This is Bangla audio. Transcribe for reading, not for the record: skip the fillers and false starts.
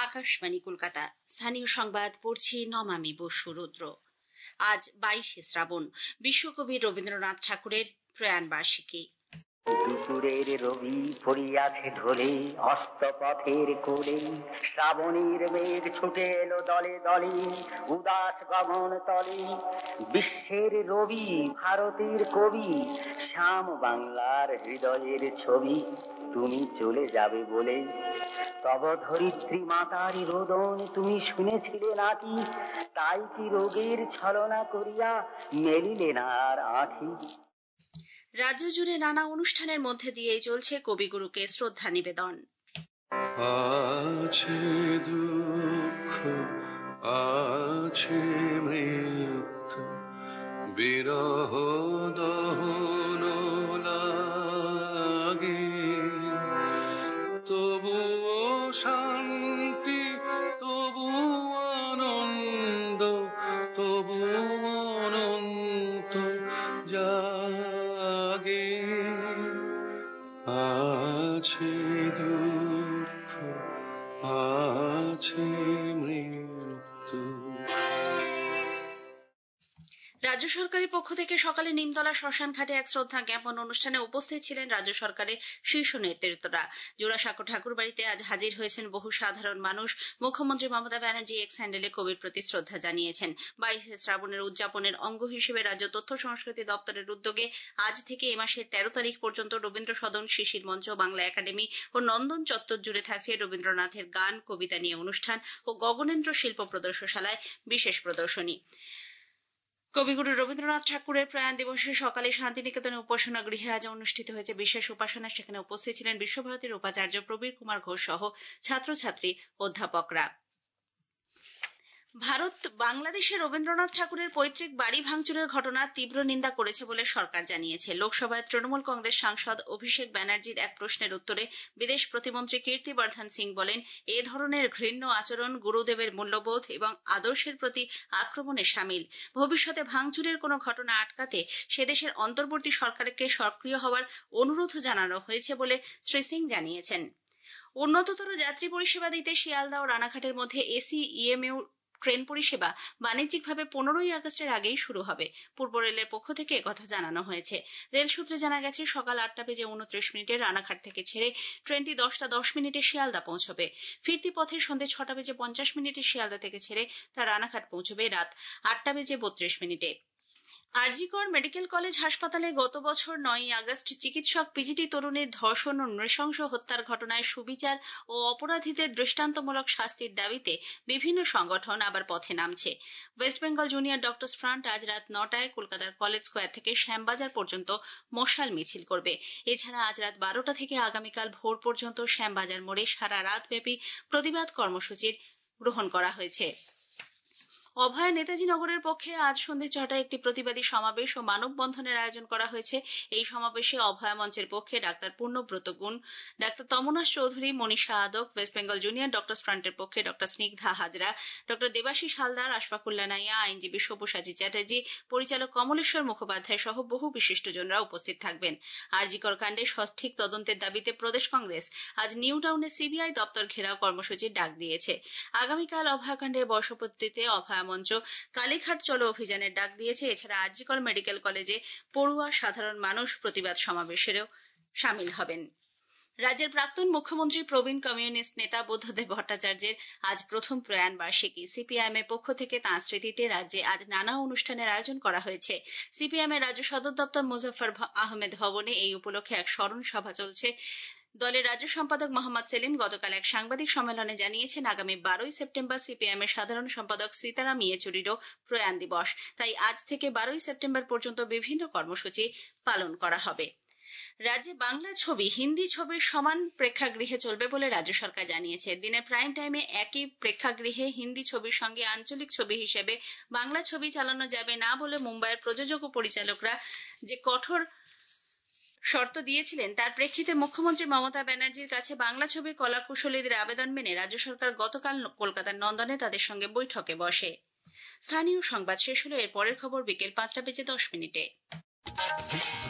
আকাশবাণী কলকাতা। স্থানীয় সংবাদ পড়ছি নমামি বসু রুদ্র। আজ 22শে শ্রাবণ, বিশ্বকবি রবীন্দ্রনাথ ঠাকুরের প্রয়াণ বার্ষিকী। দুপুরের রবি পড়িয়াছে ঢলে অস্তপথের কোলে, শ্রাবণীর মেঘ ছুটে এলো দলে দলে উদাস গগন তলে। বিশ্বের রবি ভারতের কবি, শ্যাম বাংলার হৃদয়ের ছবি। তুমি চলে যাবে বলে তব ধরিত্রী মাতার রোদন তুমি শুনেছিলে নাকি? তাই কি রোগের ছলনা করিয়া মেলিলে না আর আঁখি? রাজ্য জুড়ে নানা অনুষ্ঠানের মধ্যে দিয়েই চলছে কবিগুরুকে শ্রদ্ধা নিবেদন। আছে দুঃখ, আছে মৃত্যু, বিরহ দহন লাগে, তবুও শান্তি, তবুও আনন্দ, তবুও অনন্ত জাগে। আছে দুঃখ, আছে মৃত্যু। রাজ্য সরকারের পক্ষ থেকে সকালে নিমতলা শ্মশান ঘাটে এক শ্রদ্ধা জ্ঞাপন অনুষ্ঠানে উপস্থিত ছিলেন রাজ্য সরকারের শীর্ষ নেতৃত্বরা। জোড়াসাঁকো ঠাকুরবাড়িতে আজ হাজির হয়েছেন বহু সাধারণ মানুষ। মুখ্যমন্ত্রী মমতা ব্যানার্জি এক্স হ্যান্ডেলে কবির প্রতি শ্রদ্ধা জানিয়েছেন। 22শে শ্রাবণের উদযাপনের অঙ্গ হিসেবে রাজ্য তথ্য সংস্কৃতি দপ্তরের উদ্যোগে আজ থেকে এ মাসের 13 তারিখ পর্যন্ত রবীন্দ্র সদন, শিশির মঞ্চ, বাংলা একাডেমি ও নন্দন চত্বর জুড়ে থাকছে রবীন্দ্রনাথের গান, কবিতা নিয়ে অনুষ্ঠান ও গগনেন্দ্র শিল্প প্রদর্শনশালায় বিশেষ প্রদর্শনী। কবিগুরু রবীন্দ্রনাথ ঠাকুরের প্রয়াণ দিবসে সকালে শান্তিনিকেতনে উপাসনা গৃহে আজ অনুষ্ঠিত হয়েছে বিশেষ উপাসনা। সেখানে উপস্থিত ছিলেন বিশ্বভারতীর উপাচার্য প্রবীর কুমার ঘোষ সহ ছাত্রছাত্রী, অধ্যাপকরা। ভারত বাংলাদেশে রবীন্দ্রনাথ ঠাকুরের পৈতৃক বাড়ি ভাঙচুরের ঘটনার তীব্র নিন্দা করেছে বলে সরকার জানিয়েছে। লোকসভায় তৃণমূল কংগ্রেস সাংসদ অভিষেক ব্যানার্জির এক প্রশ্নের উত্তরে বিদেশ প্রতিমন্ত্রী কীর্তিবর্ধন সিং বলেন, এ ধরনের ঘৃণ্য আচরণ গুরুদেবের মূল্যবোধ এবং আদর্শের প্রতি আক্রমণে শামিল। ভবিষ্যতে ভাঙচুরের কোনো ঘটনা আটকাতে সে দেশের অন্তর্বর্তী সরকারকে সক্রিয় হওয়ার অনুরোধ জানানো হয়েছে বলে শ্রী সিং জানিয়েছেন। উন্নততর যাত্রী পরিষেবা দিতে শিয়ালদা ও রানাঘাটের মধ্যে এসি ইএমইউ ট্রেন পরিষেবা বাণিজ্যিকভাবে 15ই আগস্টের আগেই শুরু হবে। পূর্ব রেলের পক্ষ থেকে একথা জানানো হয়েছে। রেল সূত্রে জানা গেছে, সকাল 8:29 ট্রেনটি রানাঘাট থেকে ছেড়ে ট্রেনটি 10:10 শিয়ালদা পৌঁছবে। ফিরতি পথে সন্ধ্যে 6:50 শিয়ালদা থেকে ছেড়ে তা রানাঘাট পৌঁছবে রাত 8:32। আরজিকর মেডিকেল কলেজ হাসপাতালে গত বছর 9ই আগস্ট চিকিৎসক পিজিটি তরুণীর ধর্ষণ ও নৃশংস হত্যার ঘটনায় সুবিচার ও অপরাধীদের দৃষ্টান্তমূলক শাস্তির দাবিতে বিভিন্ন সংগঠন আবার পথে নামছে। West Bengal junior doctors front আজ রাত 9টায় কলকাতার কলেজ স্কোয়ার থেকে শ্যামবাজার পর্যন্ত মশাল মিছিল করবে। এছাড়া আজ রাত 12টা থেকে আগামীকাল ভোর পর্যন্ত শ্যামবাজার মোড়ে সারা রাতব্যাপী প্রতিবাদ কর্মসূচির গ্রহণ করা হয়েছে। অভয়া নেতাজি নগরের পক্ষে আজ সন্ধ্যে 6টায় একটি প্রতিবাদী সমাবেশ ও মানববন্ধনের আয়োজন করা হয়েছে। এই সমাবেশে অভয়া মঞ্চের পক্ষে ডাক্তার পূর্ণব্রত গুণ, ডাক্তার Tamonash Chowdhury, Manisha Adak, West Bengal junior doctors ফ্রন্টের পক্ষে ডক্টর স্নিগ্ধা হাজরা, ডক্টর দেবাশিস হালদার, আশফাকুল্লা নাইয়া, আইনজীবী সব্যসাচী চ্যাটার্জি, পরিচালক কমলেশ্বর মুখোপাধ্যায় সহ বহু বিশিষ্টজনরা উপস্থিত থাকবেন। আরজিকর কাণ্ডে সঠিক তদন্তের দাবিতে প্রদেশ কংগ্রেস আজ নিউ টাউনে সিবিআই দপ্তর ঘেরাও কর্মসূচির ডাক দিয়েছে। আগামীকাল অভয়াকাণ্ডের বর্ষপূর্তিতে অভয়া মঞ্চ কালীঘাট চলো অভিযানের ডাক দিয়েছে। এছাড়া আরজিকর মেডিকেল কলেজে পড়ুয়া, সাধারণ মানুষ প্রতিবাদ সমাবেশেরও শামিল হবেন। রাজ্যের প্রাক্তন মুখ্যমন্ত্রী প্রবীণ কমিউনিস্ট নেতা বুদ্ধদেব ভট্টাচার্যের আজ প্রথম প্রয়াণ বার্ষিকী। সিপিআইএম এর পক্ষ থেকে তাঁর স্মৃতিতে রাজ্যে আজ নানা অনুষ্ঠানের আয়োজন করা হয়েছে। সিপিআইএম এর রাজ্য সদর দপ্তর মুজফ্ফর আহমেদ ভবনে এই উপলক্ষে এক স্মরণ সভা চলছে। দলের রাজ্য সম্পাদক মোহাম্মদ সেলিম গতকাল এক সাংবাদিক সম্মেলনে জানিয়েছেন, আগামী 12ই সেপ্টেম্বর সিপিআইএম এর সাধারণ সম্পাদক সীতারাম ইয়েচুরিরও প্রয়াণ দিবস। তাই আজ থেকে 12ই সেপ্টেম্বর পর্যন্ত বিভিন্ন কর্মসূচি পালন করা হবে। রাজ্যে বাংলা ছবি হিন্দি ছবির সমান প্রেক্ষাগৃহে চলবে বলে রাজ্য সরকার জানিয়েছে। দিনের প্রাইম টাইমে একই প্রেক্ষাগৃহে হিন্দি ছবির সঙ্গে আঞ্চলিক ছবি হিসেবে বাংলা ছবি চালানো যাবে না বলে মুম্বাইয়ের প্রযোজক ও পরিচালকরা যে কঠোর শর্ত দিয়েছিলেন, তার প্রেক্ষিতে মুখ্যমন্ত্রী মমতা ব্যানার্জির কাছে বাংলা ছবির কলাকুশলীদের আবেদন মেনে রাজ্য সরকার গতকাল কলকাতার নন্দনে তাদের সঙ্গে বৈঠকে বসে। স্থানীয় সংবাদ শেষ হলো। এর পরের খবর বিকেল 5:10